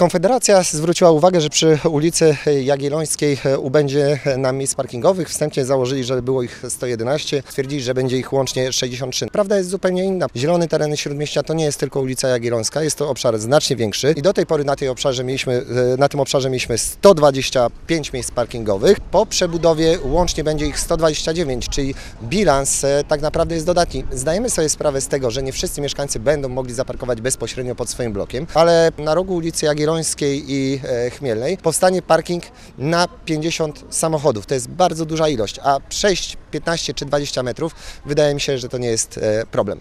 Konfederacja zwróciła uwagę, że przy ulicy Jagiellońskiej ubędzie nam miejsc parkingowych. Wstępnie założyli, że było ich 111. Stwierdzili, że będzie ich łącznie 63. Prawda jest zupełnie inna. Zielone tereny Śródmieścia to nie jest tylko ulica Jagiellońska, jest to obszar znacznie większy i do tej pory na tym obszarze mieliśmy 125 miejsc parkingowych. Po przebudowie łącznie będzie ich 129, czyli bilans tak naprawdę jest dodatni. Zdajemy sobie sprawę z tego, że nie wszyscy mieszkańcy będą mogli zaparkować bezpośrednio pod swoim blokiem, ale na rogu ulicy Jagiellońskiej i Chmielnej powstanie parking na 50 samochodów. To jest bardzo duża ilość, a przejść 15 czy 20 metrów wydaje mi się, że to nie jest problem.